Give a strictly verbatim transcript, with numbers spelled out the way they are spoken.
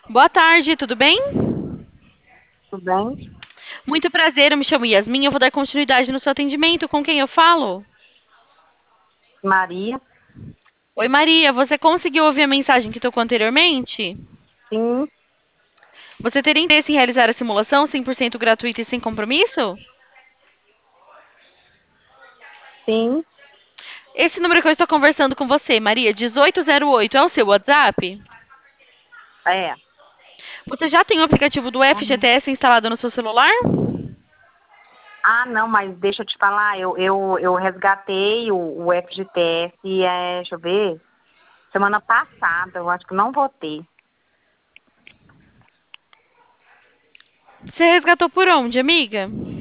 Boa tarde, tudo bem? Tudo bem? Muito prazer, eu me chamo Yasmin, eu vou dar continuidade no seu atendimento. Com quem eu falo? Maria? Oi, Maria, você conseguiu ouvir a mensagem que tocou anteriormente? Sim, Você teria interesse em realizar a simulação cem por cento gratuita e sem compromisso? sim, Esse número que eu estou conversando com você, Maria, dezoito zero oito, é o seu WhatsApp? é. Você já tem o aplicativo do F G T S instalado no seu celular? Ah, não, mas deixa eu te falar, eu, eu, eu resgatei o, o F G T S, é, deixa eu ver, semana passada, eu acho que não vou ter. Você resgatou por onde, amiga?